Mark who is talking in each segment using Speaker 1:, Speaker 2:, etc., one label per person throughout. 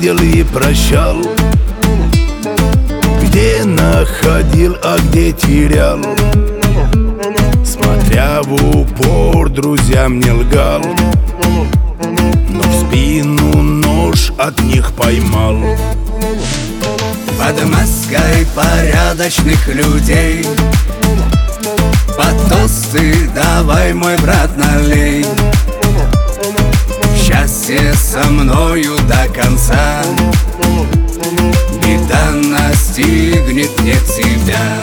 Speaker 1: видел и прощал, где находил, а где терял. Смотря в упор, друзьям не лгал, но в спину нож от них поймал.
Speaker 2: Под маской порядочных людей под тосты давай, мой брат, налей. Счастье со мною до конца, беда настигнет не тебя.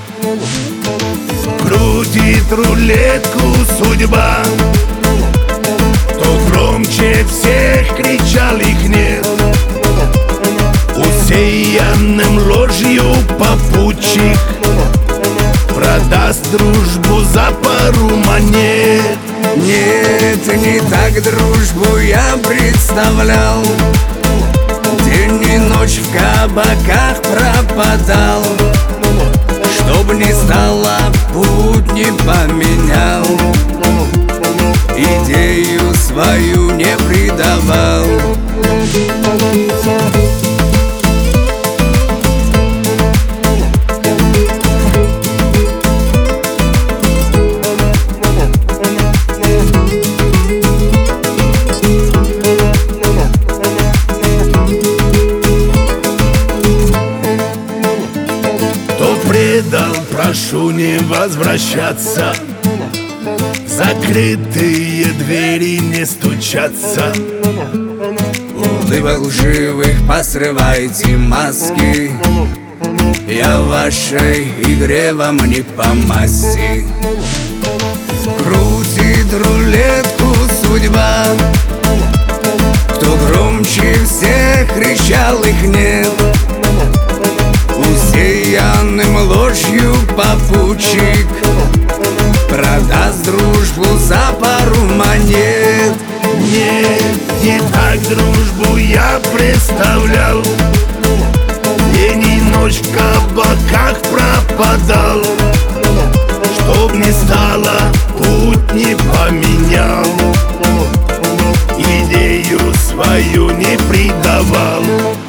Speaker 1: Крутит рулетку судьба, кто громче всех кричал, их нет. Усеянным ложью попутчик продаст дружбу за пару монет.
Speaker 2: Нет, не так дружбу я представлял, день и ночь в кабаках пропадал. Чтоб не стало, путь не поменял, идею свою не предавал.
Speaker 1: Предал, прошу не возвращаться, закрытые двери не стучатся.
Speaker 2: Вы лживых посрывайте маски, я в вашей игре вам не по масти. Крутит рулетку судьба, кто громче всех кричал, их нет. Усеянным ложью попутчик продаст дружбу за пару монет.
Speaker 1: Нет, не так дружбу я представлял, день и ночь в кабаках пропадал. Чтоб не стало, путь не поменял, идею свою не предавал.